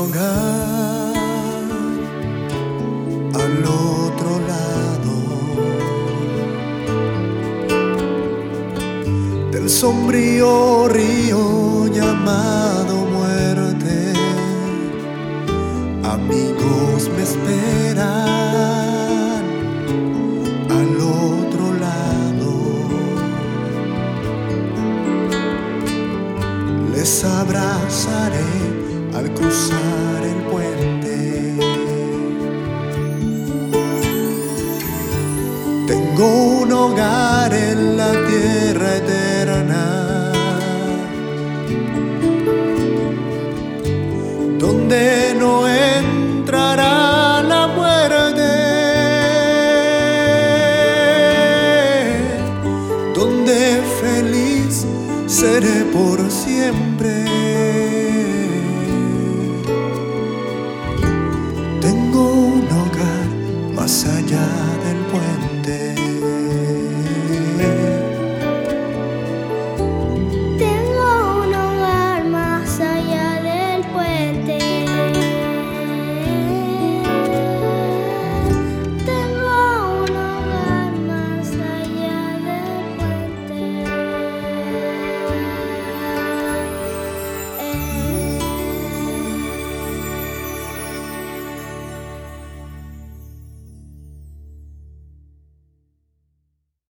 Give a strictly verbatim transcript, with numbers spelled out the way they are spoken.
hogar al otro lado del sombrío río llamado muerte. Amigos me esperan al otro lado. Les abrazaré al cruzar el puente. Tengo un hogar en la tierra eterna, donde no entrará la muerte, donde feliz seré por siempre. Tengo un hogar más allá del puente.